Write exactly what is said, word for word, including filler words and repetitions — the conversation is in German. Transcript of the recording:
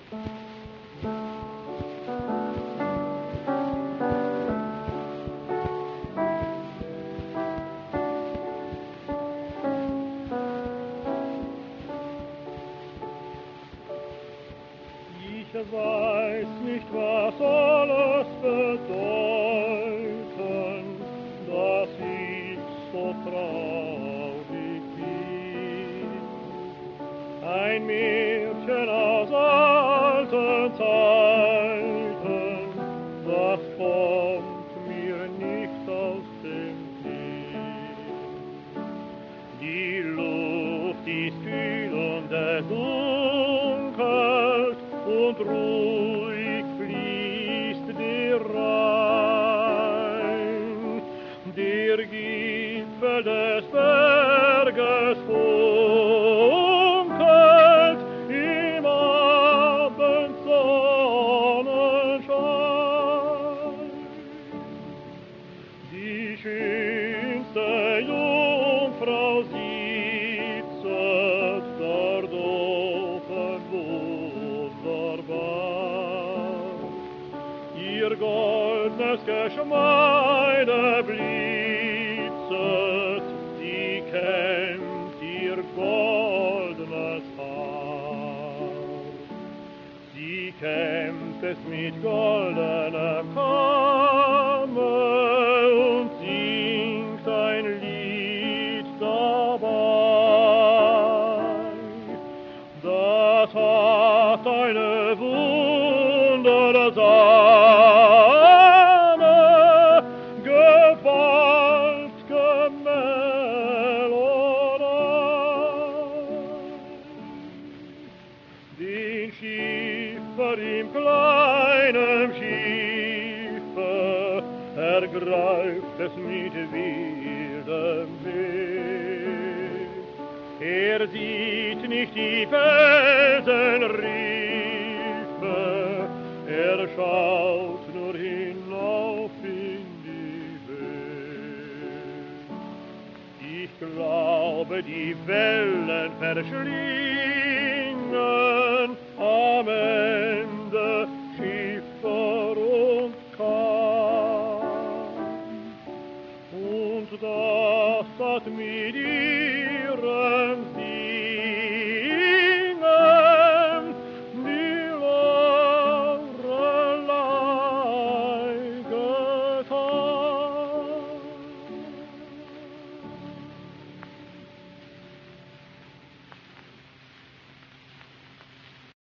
Ich weiß nicht, was soll es bedeuten, dass ich so traurig bin. Ein Märchen aus alten Zeiten, das kommt mir nicht aus dem Sinn. Die Luft ist kühl und es dunkelt, und ruhig fließt der Rhein. Der Gipfel des Berges funkelt im Abendsonnenschein. Die schönste Jungfrau sitzet dort oben wunderbar. Ihr goldnes Geschmeide blitzet, sie kämmt ihr goldenes Haar. Sie kämmt es mit goldener Kammer und singt ein Lied dabei. Das hat eine wundersame, gewaltige Melodie. Den Schiffer im kleinen Schiffe ergreift es mit wildem Weg. Er sieht nicht die Felsenriffe, er schaut nur hinauf in die Höhe. Ich glaube, die Wellen verschließen